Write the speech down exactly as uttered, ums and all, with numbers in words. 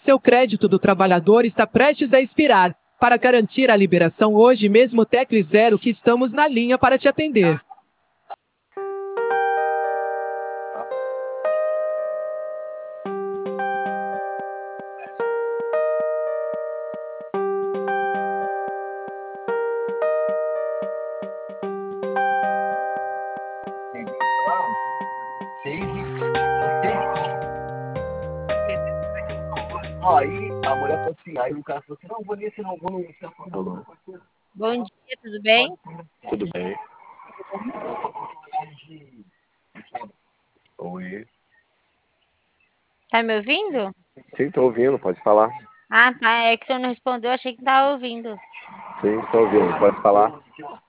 Seu crédito do trabalhador está prestes a expirar. Para garantir a liberação hoje mesmo, tecle zero que estamos na linha para te atender. Aí a mulher falou assim, aí o cara falou assim, não, vou nesse, não, vou nesse. Falou. Bom dia, tudo bem? Tudo bem. Oi. Tá me ouvindo? Sim, tô ouvindo, pode falar. Ah, tá. É que você não respondeu, achei que tava ouvindo. Sim, tô ouvindo, pode falar.